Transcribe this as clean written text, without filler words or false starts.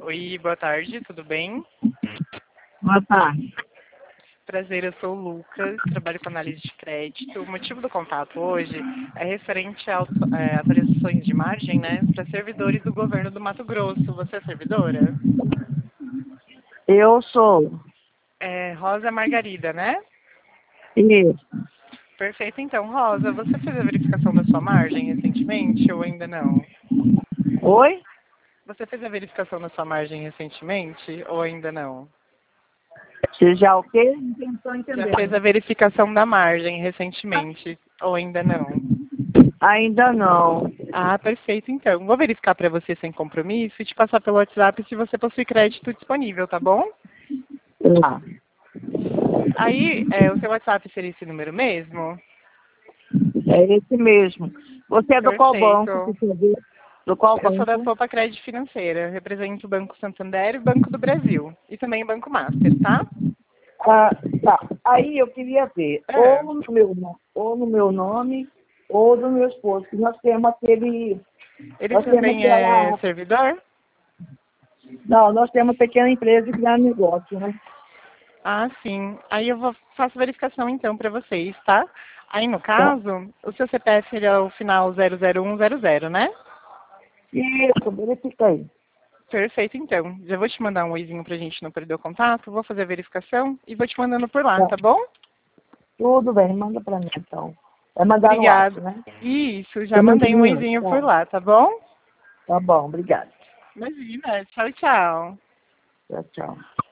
Oi, boa tarde, tudo bem? Boa tarde. Prazer, eu sou o Lucas, trabalho com análise de crédito. O motivo do contato hoje é referente a atualizações de margem, né, para servidores do governo do Mato Grosso. Você é servidora? Eu sou. É Rosa Margarida, né? Isso. Perfeito, então, Rosa, você fez a verificação da sua margem recentemente ou ainda não? Oi? Você fez a verificação da sua margem recentemente ou ainda não? Você já o quê? Não estou Já fez entendendo. a verificação da margem recentemente ou ainda não? Ainda não. Ah, perfeito, então. Vou verificar para você sem compromisso e te passar pelo WhatsApp se você possui crédito disponível, tá bom? Tá. Aí, o seu WhatsApp seria esse número mesmo? É esse mesmo. Você é do qual banco? Perfeito. Do qual Eu sou da banco? Sopa Crédito Financeira, represento o Banco Santander e o Banco do Brasil. E também o Banco Master, tá? Ah, tá. Aí eu queria ver, É. ou no meu nome, ou do meu esposo, que nós temos aquele. Ele Nós temos também é aquela. servidor? Não, nós temos pequena empresa de grande negócio, né? Ah, sim. Aí faço verificação então para vocês, tá? Aí no Tá. caso, o seu CPF ele é o final 00100, né? Isso, verifica aí. Perfeito, então. Já vou te mandar um oizinho pra gente não perder o contato, vou fazer a verificação e vou te mandando por lá, Tá. tá bom? Tudo bem, manda pra mim então. Vai mandar no Obrigada. WhatsApp, né? Isso, já Tem muito mandei um dinheiro? oizinho por Tá. lá, tá bom? Tá bom, obrigada. Imagina. Tchau, tchau. Tchau, tchau.